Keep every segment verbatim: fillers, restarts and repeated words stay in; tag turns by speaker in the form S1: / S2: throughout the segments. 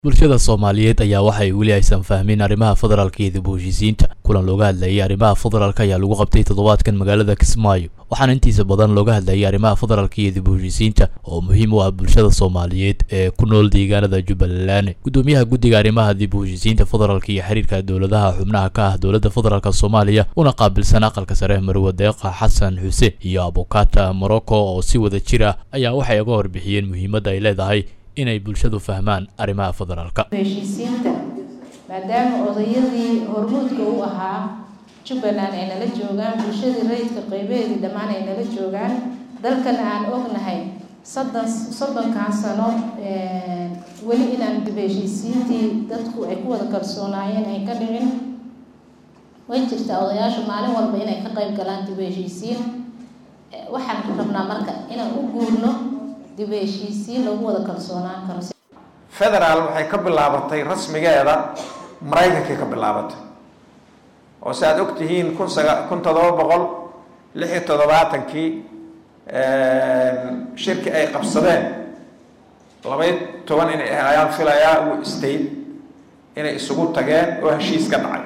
S1: bulshada Soomaaliyeed ayaa waxay weli aysan fahmin arrimaha federaalka iyo dib u heshiisiinta kulan looga hadlayay arrimaha federaalka ayaa lagu qabtay toddobaadkan magaalada Kismaayo waxaana intiisa badan looga hadlayay arrimaha federaalka iyo dib u heshiisiinta oo muhiim u ah bulshada Soomaaliyeed ee ku nool deegaanada Jubbaland gudoomiyaha guddiga arrimaha dib u heshiisiinta federaalka iyo xiriirka dawladaha xubnaha ka ah dawladda federaalka Soomaaliya una qaabilsan aqalka sare Marwo Deeqa Xasan Xuseen iyo Abukata Morocco oo si wada jir ah ayaa waxay uga warbixiyeen muhiimadda ay leedahay inay bulshadu fahmaan arrimaha federaalka
S2: heshiisiinta maadaama odayadii hormuudka u ahaa Jubbaland ay nala joogaan bulshadii rayidka qaybeedii dhammaan ay nala joogaan dalkan aan ognahay soddon soddonkan sano ee weli inaan dib heshiisiintii dadku ay ku wada kalsoonaayeen ay ka dhicin way jirtaa odayaashu maalin walba inay ka qayb galaan dib heshiisiin waxaan rabnaa marka inaan u guurno dib heshiisiin lagu wada kalsoonaan karo
S3: federal waxay ka bilaabatay rasmigeeda Mareykanka ka bilaabatay oo saad ogtihiin kun todoba boqol lix iyo toddobaatan-kii ee shirki ay qabsadeen laba iyo toban in ayaan filayaa uu state inay isugu tageen oo heshiis ka dhacay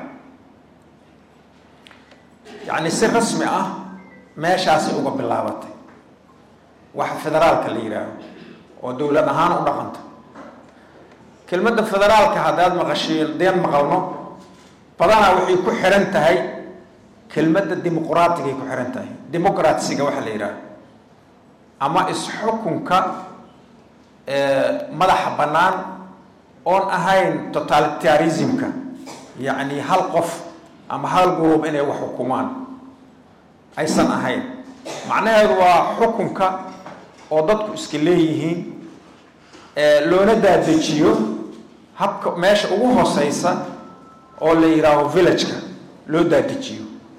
S3: yani si rasmi ah meeshaas uga bilaabatay waxa federaalka la yiraahdo oo dawlad ahaan u dhaqanta kelmadda federaalka hadaad maqashiin deen maqalno badana waxay ku xiran tahay kelmadda dimuqraadiga ay ku xiran tahay dimuqraadsiga waxa la yiraahdo ama isxukunka ee madaxa banaan oon ahayn totalitarianismka yani hal qof ama hal group inay wax xukumaan aysan ahayn macnaheedu waa xukunka oo dadku iska leeyihiin ee loona daadejiyo habka meesha ugu hooseysa oo la yiraahdo village-ka loo daadejiyo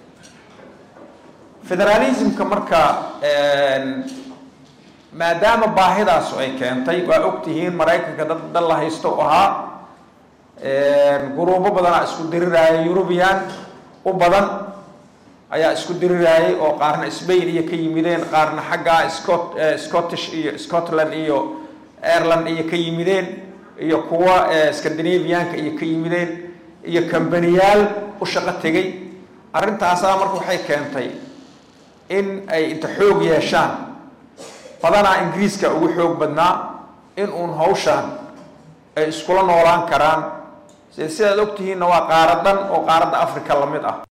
S3: federalismka marka ee maadaama baahidaas ay keentay waa ogtihiin Mareykanka dad dal la haysto oo ahaa ee gruubo badan isku diriraya European u badan ayaa isku dirirayay oo qaarna Spain iyo ka yimideen qaarna xagga Scott Scottish iyo Scotland iyo Ireland iyo ka yimideen iyo kuwa Scandinavian-ka iyo ka yimideen iyo kambaniyal u shaqo tagay arintaas marka waxay keentay in ay inta xoog yeeshaan badana Ingiriiska ugu xoog badnaa in uu hawshaan ay isku la noolaan karaan sidaad ogtihiin waa qaaradan oo qaaradda Afrika la mid ah